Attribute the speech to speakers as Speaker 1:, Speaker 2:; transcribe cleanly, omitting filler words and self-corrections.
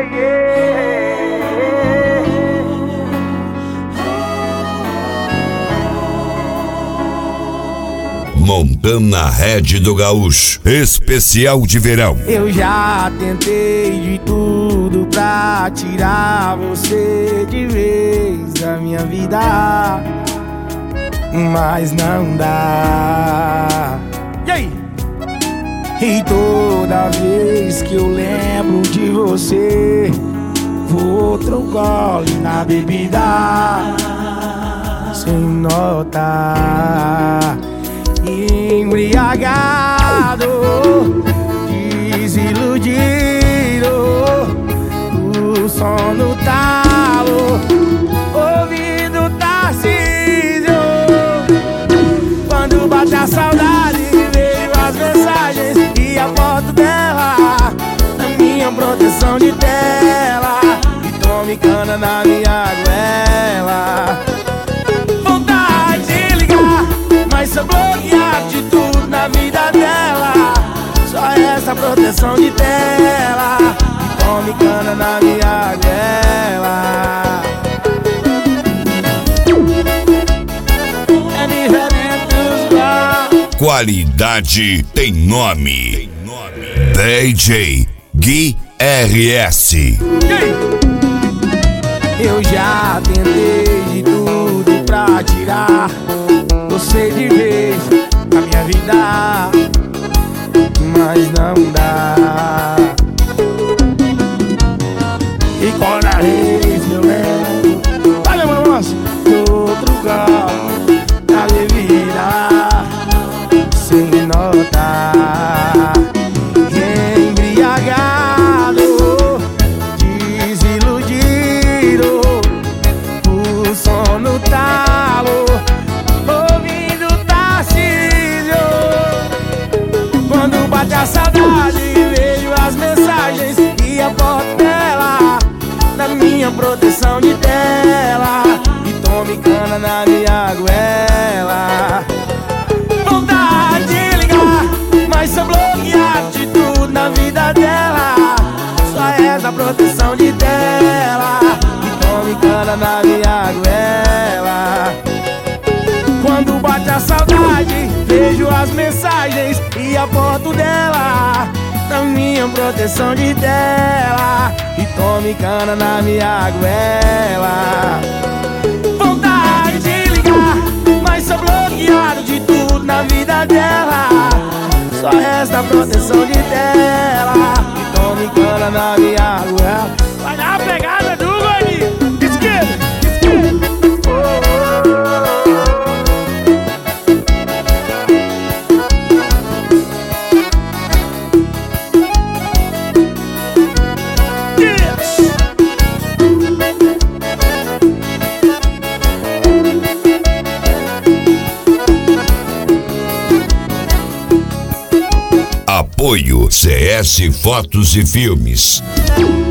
Speaker 1: Montana Red do Gaúcho, especial de verão.
Speaker 2: Eu já tentei de tudo pra tirar você de vez da minha vida, mas não dá. E aí? E toda vez que eu lembro de você, vou outro gole na bebida, sem notar. Embriagado, desiludido, o sono talo, ouvindo Tarcísio. Quando bate a saudade, vejo as mensagens e a foto dela na minha proteção de tela, e tome cana na minha goela. Vontade de ligar, mas sou bloqueado de tudo na vida dela. Só essa proteção de tela, e tome cana na minha goela. É diferente dos lá.
Speaker 1: Qualidade tem nome. DJ Gui RS.
Speaker 2: Eu já tentei de tudo pra tirar você de vez da minha vida, mas não dá. E quando a vez eu lembro, olha meu moço, do outro galo da bebida, sem notar. Embriagado, desiludido, o sono talo, ouvindo Tarcísio. Quando bate a saudade, vejo as mensagens e a foto dela na minha proteção de tela, e tome cana na minha goela. Vontade de ligar, mas sou bloqueado de tudo na vida dela. Só essa proteção de tela, e tome cana na minha goela. Quando bate a saudade, vejo as mensagens e a foto dela na minha proteção de tela, e tome cana na minha goela. Vontade de ligar, mas sou bloqueado de tudo na vida dela. Só resta proteção de tela, e tome cana na minha goela. Vai dar uma pegada do gordinho. Esquerda, esquerda.
Speaker 1: Apoio CS Fotos e Filmes.